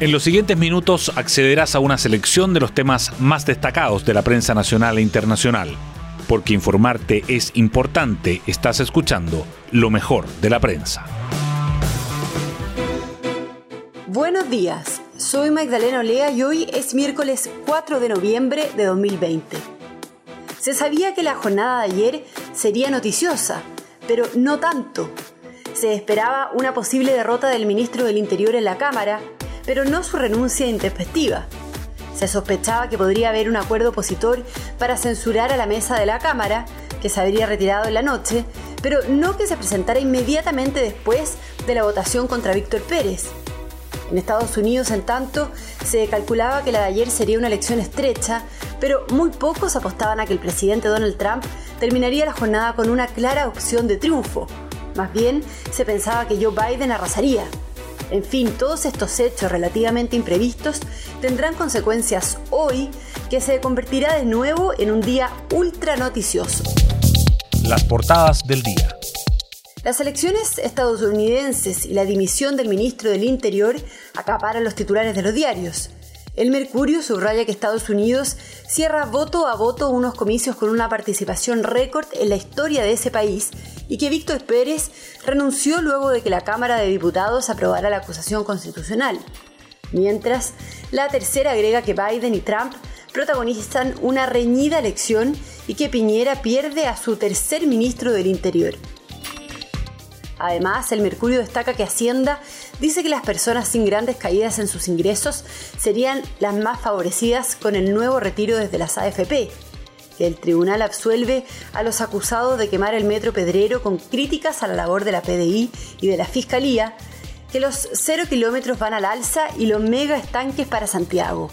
En los siguientes minutos accederás a una selección de los temas más destacados de la prensa nacional e internacional. Porque informarte es importante, estás escuchando lo mejor de la prensa. Buenos días, soy Magdalena Olea y hoy es miércoles 4 de noviembre de 2020. Se sabía que la jornada de ayer sería noticiosa, pero no tanto. Se esperaba una posible derrota del ministro del Interior en la Cámara, pero no su renuncia intempestiva. Se sospechaba que podría haber un acuerdo opositor para censurar a la mesa de la Cámara, que se habría retirado en la noche, pero no que se presentara inmediatamente después de la votación contra Víctor Pérez. En Estados Unidos, en tanto, se calculaba que la de ayer sería una elección estrecha, pero muy pocos apostaban a que el presidente Donald Trump terminaría la jornada con una clara opción de triunfo. Más bien, se pensaba que Joe Biden arrasaría. En fin, todos estos hechos relativamente imprevistos tendrán consecuencias hoy, que se convertirá de nuevo en un día ultra noticioso. Las portadas del día. Las elecciones estadounidenses y la dimisión del ministro del Interior acaparan los titulares de los diarios. El Mercurio subraya que Estados Unidos cierra voto a voto unos comicios con una participación récord en la historia de ese país y que Víctor Pérez renunció luego de que la Cámara de Diputados aprobara la acusación constitucional. Mientras, La Tercera agrega que Biden y Trump protagonizan una reñida elección y que Piñera pierde a su tercer ministro del Interior. Además, el Mercurio destaca que Hacienda dice que las personas sin grandes caídas en sus ingresos serían las más favorecidas con el nuevo retiro desde las AFP, que el tribunal absuelve a los acusados de quemar el metro Pedrero con críticas a la labor de la PDI y de la Fiscalía, que los 0 kilómetros van al alza y los mega estanques para Santiago.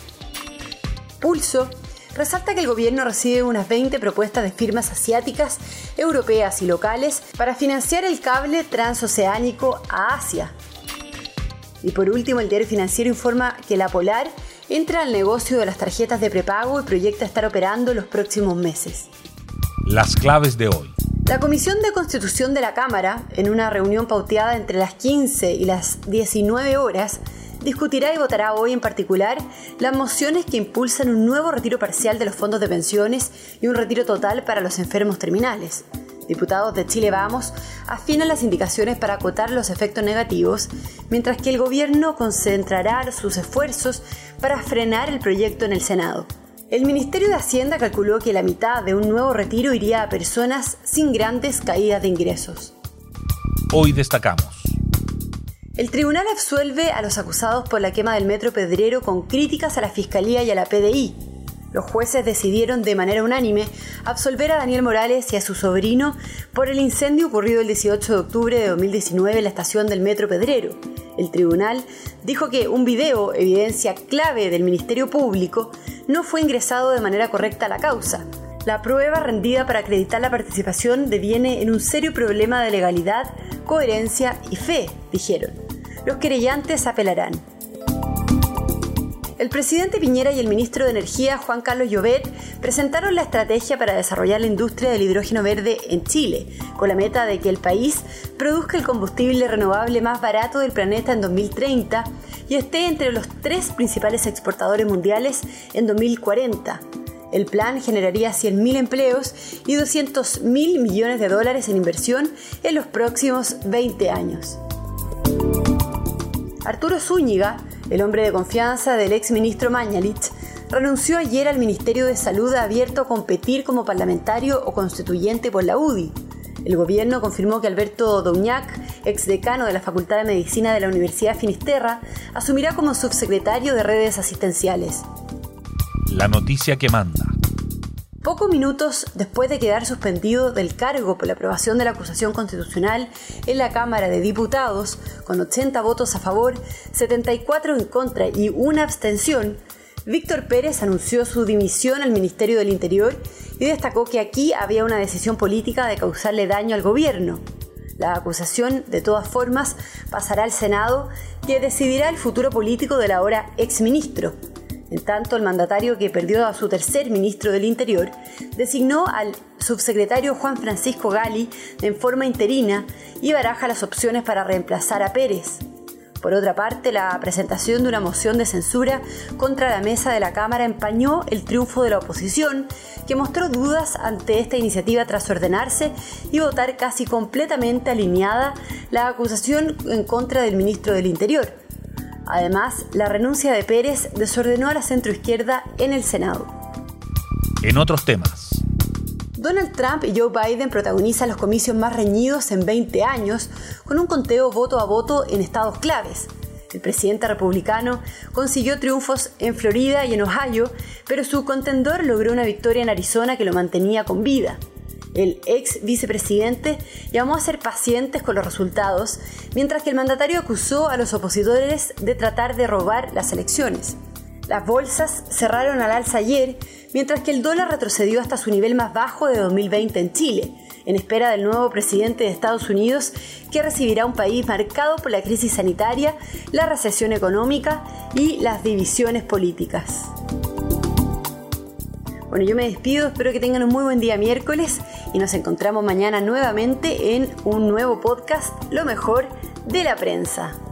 Pulso resalta que el gobierno recibe unas 20 propuestas de firmas asiáticas, europeas y locales para financiar el cable transoceánico a Asia. Y por último, el diario financiero informa que la Polar entra al negocio de las tarjetas de prepago y proyecta estar operando los próximos meses. Las claves de hoy. La Comisión de Constitución de la Cámara, en una reunión pauteada entre las 15 y las 19 horas, discutirá y votará hoy en particular las mociones que impulsan un nuevo retiro parcial de los fondos de pensiones y un retiro total para los enfermos terminales. Diputados de Chile Vamos afinan las indicaciones para acotar los efectos negativos, mientras que el gobierno concentrará sus esfuerzos para frenar el proyecto en el Senado. El Ministerio de Hacienda calculó que la mitad de un nuevo retiro iría a personas sin grandes caídas de ingresos. Hoy destacamos. El tribunal absuelve a los acusados por la quema del metro Pedrero con críticas a la Fiscalía y a la PDI. Los jueces decidieron de manera unánime absolver a Daniel Morales y a su sobrino por el incendio ocurrido el 18 de octubre de 2019 en la estación del metro Pedrero. El tribunal dijo que un video, evidencia clave del Ministerio Público, no fue ingresado de manera correcta a la causa. La prueba rendida para acreditar la participación deviene en un serio problema de legalidad, coherencia y fe, dijeron. Los querellantes apelarán. El presidente Piñera y el ministro de Energía, Juan Carlos Llobet, presentaron la estrategia para desarrollar la industria del hidrógeno verde en Chile, con la meta de que el país produzca el combustible renovable más barato del planeta en 2030 y esté entre los 3 principales exportadores mundiales en 2040. El plan generaría 100.000 empleos y $200.000 millones en inversión en los próximos 20 años. Arturo Zúñiga, el hombre de confianza del exministro Mañalich, renunció ayer al Ministerio de Salud abierto a competir como parlamentario o constituyente por la UDI. El gobierno confirmó que Alberto Douñac, exdecano de la Facultad de Medicina de la Universidad Finisterra, asumirá como subsecretario de redes asistenciales. La noticia que manda. Pocos minutos después de quedar suspendido del cargo por la aprobación de la acusación constitucional en la Cámara de Diputados, con 80 votos a favor, 74 en contra y una abstención, Víctor Pérez anunció su dimisión al Ministerio del Interior y destacó que aquí había una decisión política de causarle daño al gobierno. La acusación, de todas formas, pasará al Senado, que decidirá el futuro político del ahora exministro. En tanto, el mandatario, que perdió a su tercer ministro del Interior, designó al subsecretario Juan Francisco Gali en forma interina y baraja las opciones para reemplazar a Pérez. Por otra parte, la presentación de una moción de censura contra la mesa de la Cámara empañó el triunfo de la oposición, que mostró dudas ante esta iniciativa tras ordenarse y votar casi completamente alineada la acusación en contra del ministro del Interior. Además, la renuncia de Pérez desordenó a la centroizquierda en el Senado. En otros temas. Donald Trump y Joe Biden protagonizan los comicios más reñidos en 20 años, con un conteo voto a voto en estados claves. El presidente republicano consiguió triunfos en Florida y en Ohio, pero su contendor logró una victoria en Arizona que lo mantenía con vida. El ex vicepresidente llamó a ser pacientes con los resultados, mientras que el mandatario acusó a los opositores de tratar de robar las elecciones. Las bolsas cerraron al alza ayer, mientras que el dólar retrocedió hasta su nivel más bajo de 2020 en Chile, en espera del nuevo presidente de Estados Unidos, que recibirá un país marcado por la crisis sanitaria, la recesión económica y las divisiones políticas. Bueno, yo me despido, espero que tengan un muy buen día miércoles y nos encontramos mañana nuevamente en un nuevo podcast, Lo mejor de la prensa.